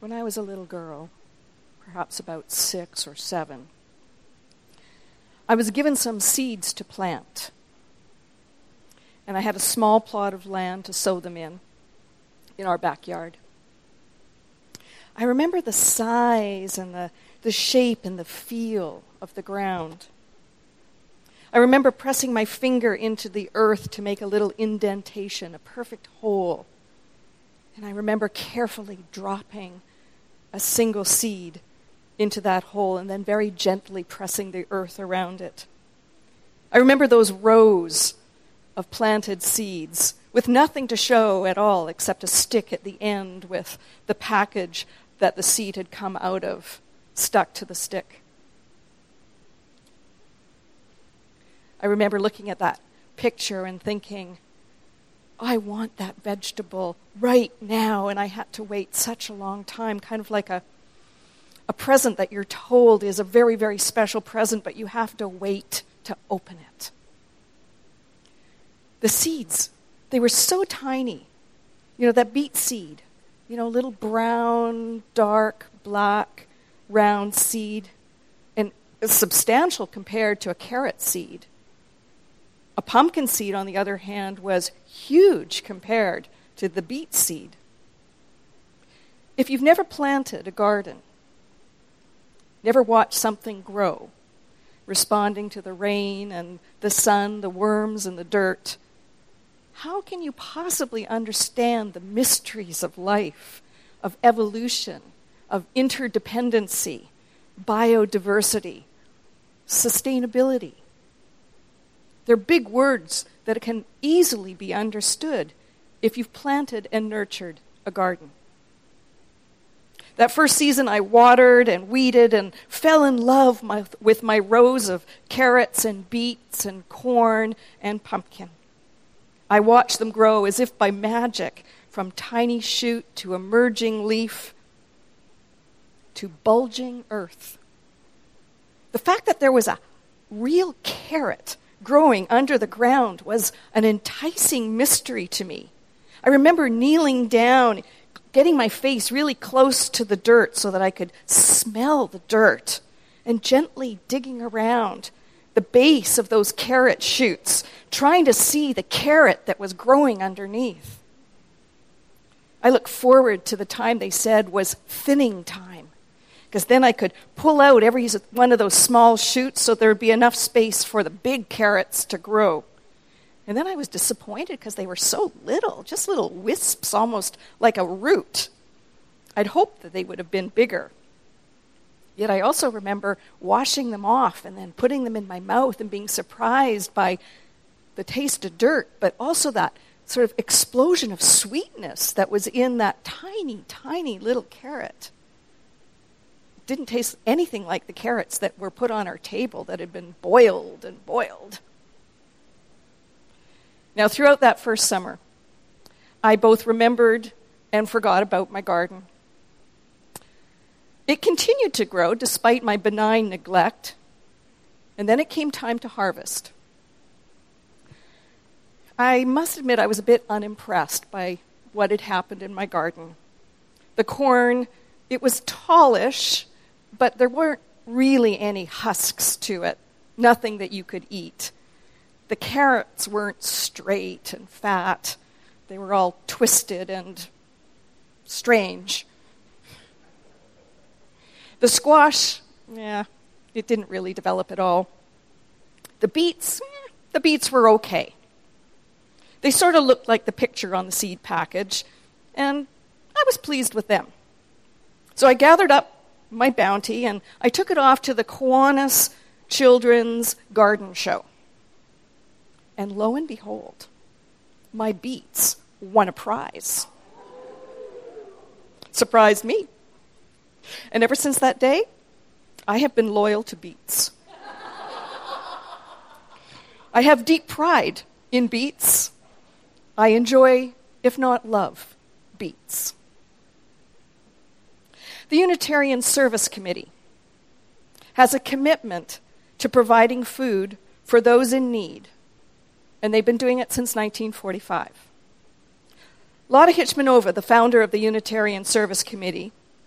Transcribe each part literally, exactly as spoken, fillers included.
when I was a little girl, perhaps about six or seven, I was given some seeds to plant. And I had a small plot of land to sow them in, in our backyard. I remember the size and the, the shape and the feel of the ground. I remember pressing my finger into the earth to make a little indentation, a perfect hole. And I remember carefully dropping a single seed into that hole and then very gently pressing the earth around it. I remember those rows of planted seeds with nothing to show at all except a stick at the end with the package that the seed had come out of stuck to the stick. I remember looking at that picture and thinking, I want that vegetable right now, and I had to wait such a long time, kind of like a, a present that you're told is a very, very special present, but you have to wait to open it. The seeds, they were so tiny. You know, that beet seed, you know, little brown, dark, black, round seed, and substantial compared to a carrot seed. A pumpkin seed, on the other hand, was huge compared to the beet seed. If you've never planted a garden, never watched something grow, responding to the rain and the sun, the worms and the dirt, how can you possibly understand the mysteries of life, of evolution, of interdependency, biodiversity, sustainability? They're big words that can easily be understood if you've planted and nurtured a garden. That first season I watered and weeded and fell in love my, with my rows of carrots and beets and corn and pumpkin. I watched them grow as if by magic, from tiny shoot to emerging leaf to bulging earth. The fact that there was a real carrot growing under the ground was an enticing mystery to me. I remember kneeling down, getting my face really close to the dirt so that I could smell the dirt, and gently digging around the base of those carrot shoots, trying to see the carrot that was growing underneath. I look forward to the time they said was thinning time, because then I could pull out every one of those small shoots so there would be enough space for the big carrots to grow. And then I was disappointed because they were so little, just little wisps, almost like a root. I'd hoped that they would have been bigger. Yet I also remember washing them off and then putting them in my mouth and being surprised by the taste of dirt, but also that sort of explosion of sweetness that was in that tiny, tiny little carrot. It didn't taste anything like the carrots that were put on our table that had been boiled and boiled. Now, throughout that first summer, I both remembered and forgot about my garden. It continued to grow despite my benign neglect, and then it came time to harvest. I must admit I was a bit unimpressed by what had happened in my garden. The corn, it was tallish, but there weren't really any husks to it, nothing that you could eat. The carrots weren't straight and fat. They were all twisted and strange. The squash, yeah, it didn't really develop at all. The beets, eh, the beets were okay. They sort of looked like the picture on the seed package, and I was pleased with them. So I gathered up my bounty, and I took it off to the Kiwanis Children's Garden Show. And lo and behold, my beets won a prize. Surprised me. And ever since that day, I have been loyal to beets. I have deep pride in beets. I enjoy, if not love, beets. The Unitarian Service Committee has a commitment to providing food for those in need, and they've been doing it since nineteen forty-five. Lotta Hitchmanova, the founder of the Unitarian Service Committee,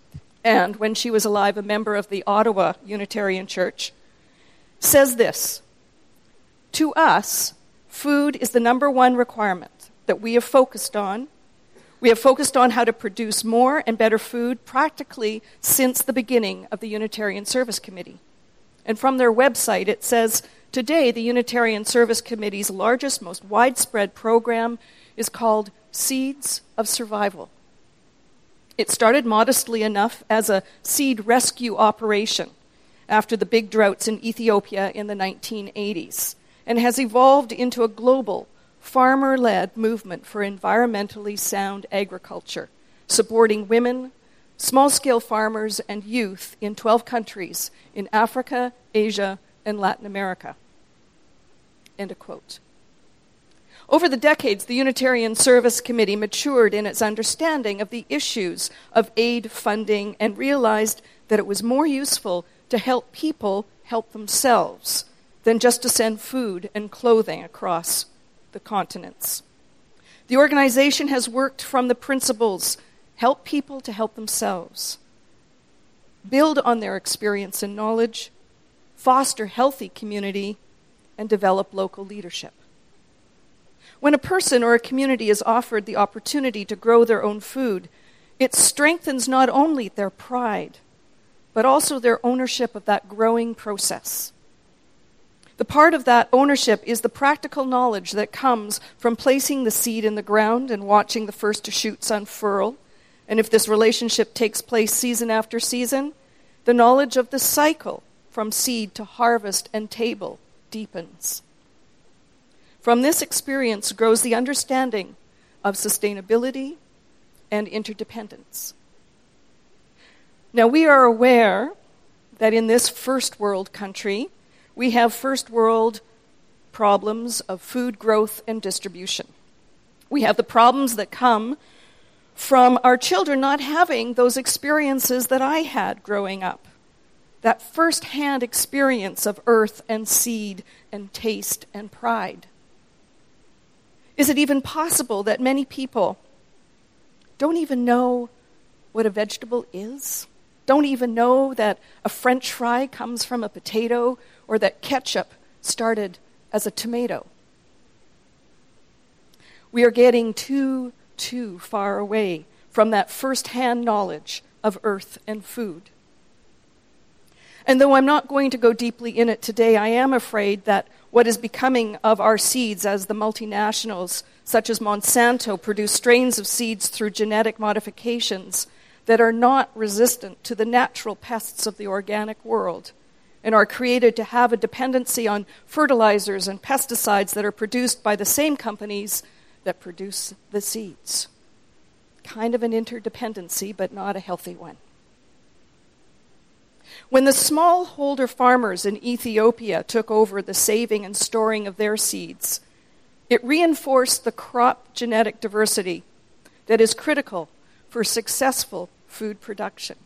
and when she was alive, a member of the Ottawa Unitarian Church, says this: "To us, food is the number one requirement that we have focused on. We have focused on how to produce more and better food practically since the beginning of the Unitarian Service Committee." And from their website, it says, "Today, the Unitarian Service Committee's largest, most widespread program is called Seeds of Survival. It started modestly enough as a seed rescue operation after the big droughts in Ethiopia in the nineteen eighties, and has evolved into a global, farmer-led movement for environmentally sound agriculture, supporting women, small-scale farmers, and youth in twelve countries in Africa, Asia, and Latin America." End of quote. Over the decades, the Unitarian Service Committee matured in its understanding of the issues of aid funding and realized that it was more useful to help people help themselves than just to send food and clothing across the continents. The organization has worked from the principles: help people to help themselves, build on their experience and knowledge, foster healthy community, and develop local leadership. When a person or a community is offered the opportunity to grow their own food, it strengthens not only their pride, but also their ownership of that growing process. The part of that ownership is the practical knowledge that comes from placing the seed in the ground and watching the first shoots unfurl. And if this relationship takes place season after season, the knowledge of the cycle from seed to harvest and table deepens. From this experience grows the understanding of sustainability and interdependence. Now, we are aware that in this first world country, we have first world problems of food growth and distribution. We have the problems that come from our children not having those experiences that I had growing up. That first-hand experience of earth and seed and taste and pride. Is it even possible that many people don't even know what a vegetable is? Don't even know that a French fry comes from a potato, or that ketchup started as a tomato? We are getting too, too far away from that first-hand knowledge of earth and food. And though I'm not going to go deeply in it today, I am afraid that what is becoming of our seeds as the multinationals, such as Monsanto, produce strains of seeds through genetic modifications that are not resistant to the natural pests of the organic world, and are created to have a dependency on fertilizers and pesticides that are produced by the same companies that produce the seeds. Kind of an interdependency, but not a healthy one. When the smallholder farmers in Ethiopia took over the saving and storing of their seeds, it reinforced the crop genetic diversity that is critical for successful food production.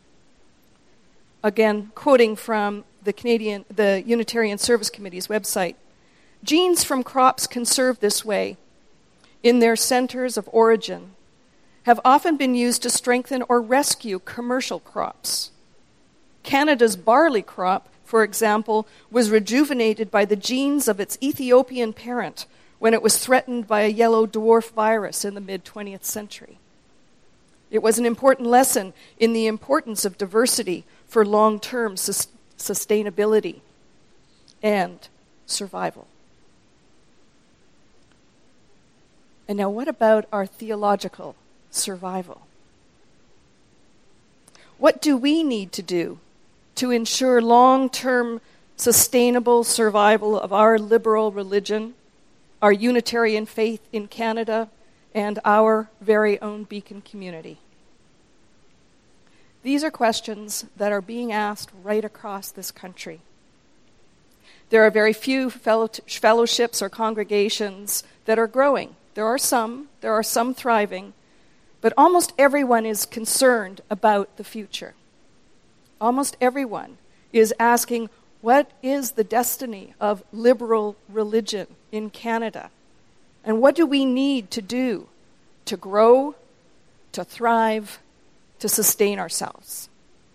Again, quoting from the Canadian, the Unitarian Service Committee's website, genes from crops conserved this way in their centers of origin have often been used to strengthen or rescue commercial crops. Canada's barley crop, for example, was rejuvenated by the genes of its Ethiopian parent when it was threatened by a yellow dwarf virus in the mid-twentieth century. It was an important lesson in the importance of diversity for long-term sus- sustainability and survival. And now what about our theological survival? What do we need to do to ensure long-term sustainable survival of our liberal religion, our Unitarian faith in Canada, and our very own Beacon community? These are questions that are being asked right across this country. There are very few fellow- fellowships or congregations that are growing. There are some, there are some thriving, but almost everyone is concerned about the future. Almost everyone is asking, what is the destiny of liberal religion in Canada? And what do we need to do to grow, to thrive, to sustain ourselves.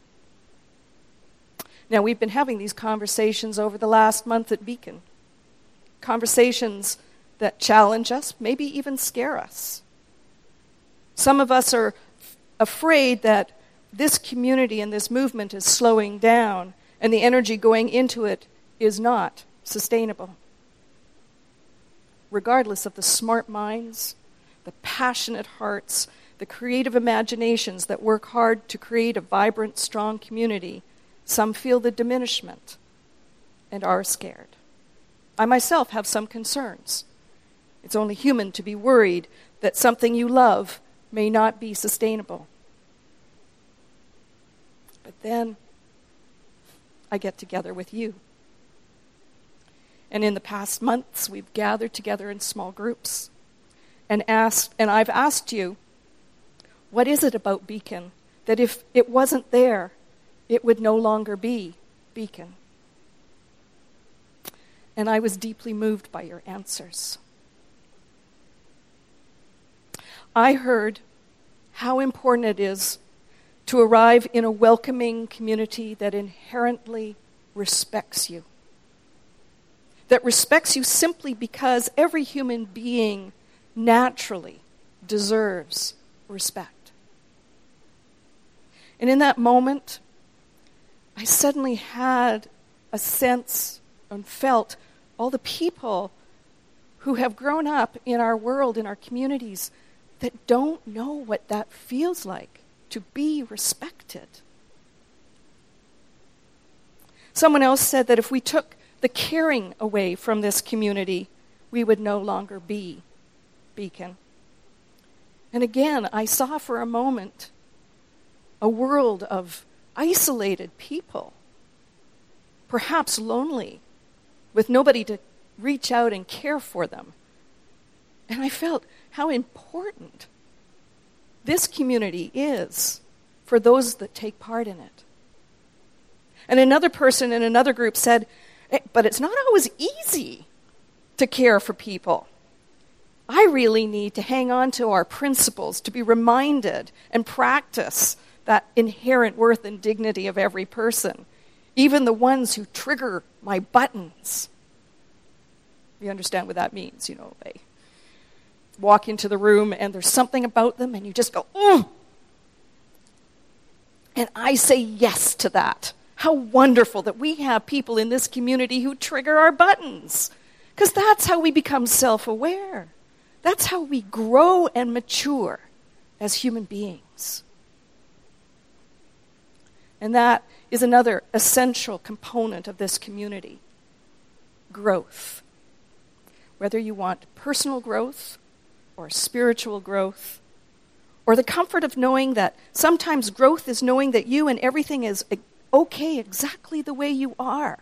Now, we've been having these conversations over the last month at Beacon. Conversations that challenge us, maybe even scare us. Some of us are f- afraid that this community and this movement is slowing down, and the energy going into it is not sustainable. Regardless of the smart minds, the passionate hearts, the creative imaginations that work hard to create a vibrant, strong community, some feel the diminishment and are scared. I myself have some concerns. It's only human to be worried that something you love may not be sustainable. But then I get together with you. And in the past months, we've gathered together in small groups and asked, and I've asked you, what is it about Beacon that if it wasn't there, it would no longer be Beacon? And I was deeply moved by your answers. I heard how important it is to arrive in a welcoming community that inherently respects you. That respects you simply because every human being naturally deserves respect. And in that moment, I suddenly had a sense and felt all the people who have grown up in our world, in our communities, that don't know what that feels like to be respected. Someone else said that if we took the caring away from this community, we would no longer be Beacon. And again, I saw for a moment a world of isolated people, perhaps lonely, with nobody to reach out and care for them. And I felt how important this community is for those that take part in it. And another person in another group said, but it's not always easy to care for people. I really need to hang on to our principles, to be reminded and practice that inherent worth and dignity of every person, even the ones who trigger my buttons. You understand what that means, you know, they walk into the room and there's something about them and you just go, mm. And I say yes to that. How wonderful that we have people in this community who trigger our buttons. Because that's how we become self-aware. That's how we grow and mature as human beings. And that is another essential component of this community. Growth. Whether you want personal growth or spiritual growth, or the comfort of knowing that sometimes growth is knowing that you and everything is okay exactly the way you are.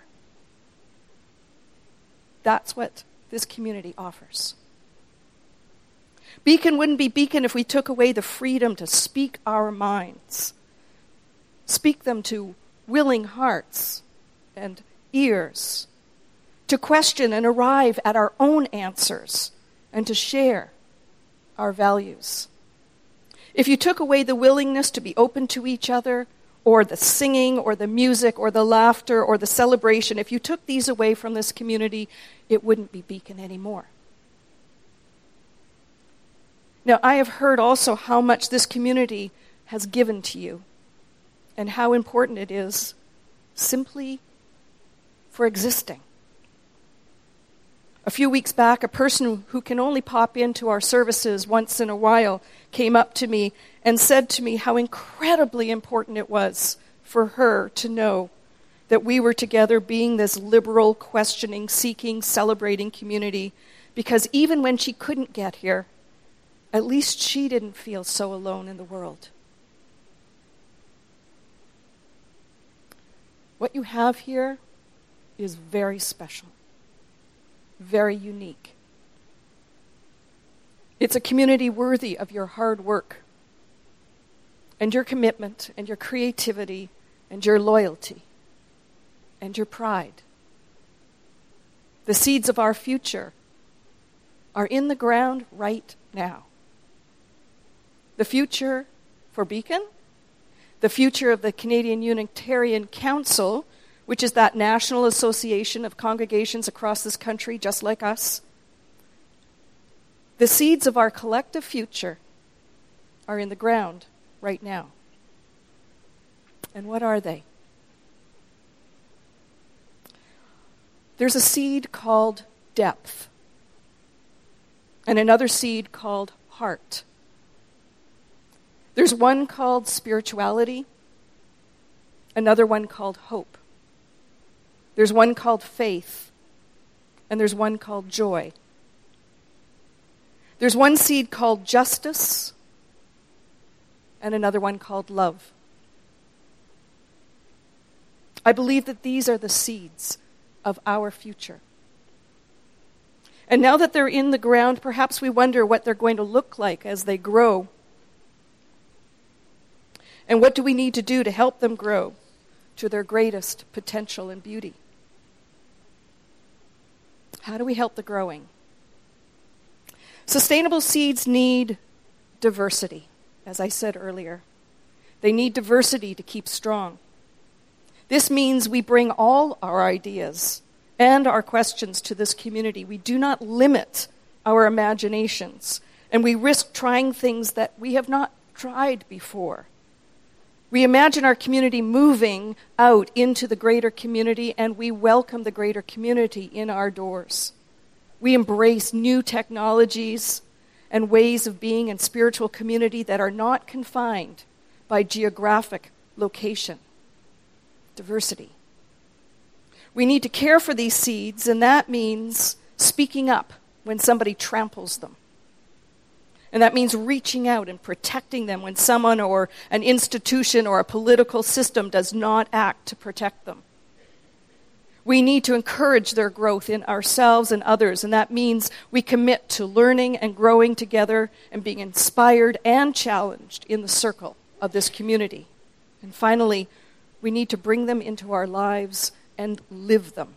That's what this community offers. Beacon wouldn't be Beacon if we took away the freedom to speak our minds. Speak them to willing hearts and ears, to question and arrive at our own answers, and to share our values. If you took away the willingness to be open to each other, or the singing, or the music, or the laughter, or the celebration, if you took these away from this community, it wouldn't be Beacon anymore. Now, I have heard also how much this community has given to you, and how important it is simply for existing. A few weeks back, a person who can only pop into our services once in a while came up to me and said to me how incredibly important it was for her to know that we were together being this liberal, questioning, seeking, celebrating community, because even when she couldn't get here, at least she didn't feel so alone in the world. What you have here is very special. Very unique. It's a community worthy of your hard work and your commitment and your creativity and your loyalty and your pride. The seeds of our future are in the ground right now. The future for Beacon the future of the Canadian Unitarian Council, which is that national association of congregations across this country just like us. The seeds of our collective future are in the ground right now. And what are they? There's a seed called depth, and another seed called heart. There's one called spirituality, another one called hope. There's one called faith, and there's one called joy. There's one seed called justice, and another one called love. I believe that these are the seeds of our future. And now that they're in the ground, perhaps we wonder what they're going to look like as they grow. And what do we need to do to help them grow to their greatest potential and beauty? How do we help the growing? Sustainable seeds need diversity, as I said earlier. They need diversity to keep strong. This means we bring all our ideas and our questions to this community. We do not limit our imaginations, and we risk trying things that we have not tried before. We imagine our community moving out into the greater community, and we welcome the greater community in our doors. We embrace new technologies and ways of being in spiritual community that are not confined by geographic location. Diversity. We need to care for these seeds, and that means speaking up when somebody tramples them. And that means reaching out and protecting them when someone or an institution or a political system does not act to protect them. We need to encourage their growth in ourselves and others, and that means we commit to learning and growing together and being inspired and challenged in the circle of this community. And finally, we need to bring them into our lives and live them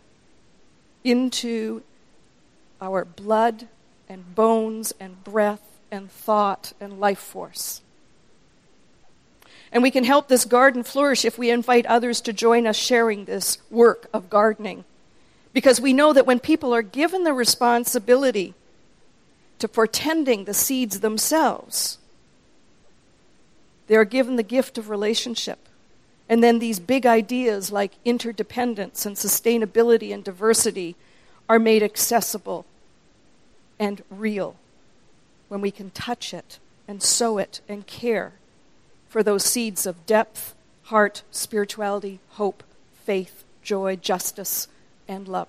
into our blood and bones and breath and thought and life force. And we can help this garden flourish if we invite others to join us sharing this work of gardening. Because we know that when people are given the responsibility to portending the seeds themselves, they are given the gift of relationship. And then these big ideas like interdependence and sustainability and diversity are made accessible and real when we can touch it and sow it and care for those seeds of depth, heart, spirituality, hope, faith, joy, justice, and love.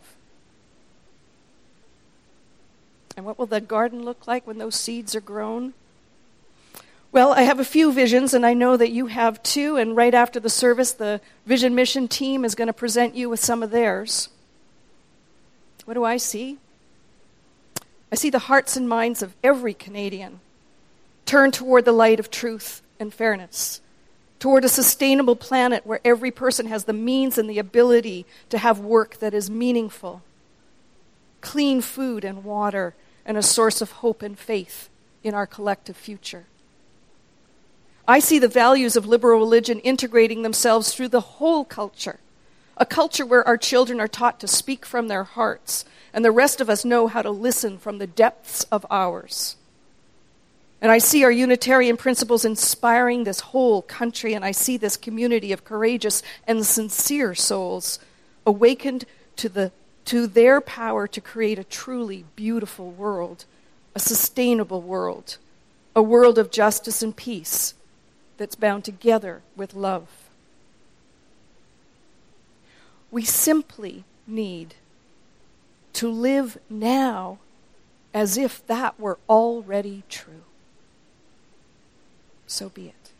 And what will the garden look like when those seeds are grown? Well, I have a few visions, and I know that you have too, and right after the service, the Vision Mission team is going to present you with some of theirs. What do I see? I see the hearts and minds of every Canadian turn toward the light of truth and fairness, toward a sustainable planet where every person has the means and the ability to have work that is meaningful, clean food and water, and a source of hope and faith in our collective future. I see the values of liberal religion integrating themselves through the whole culture, a culture where our children are taught to speak from their hearts, and the rest of us know how to listen from the depths of ours. And I see our Unitarian principles inspiring this whole country, and I see this community of courageous and sincere souls awakened to the to their power to create a truly beautiful world, a sustainable world, a world of justice and peace that's bound together with love. We simply need to live now as if that were already true. So be it.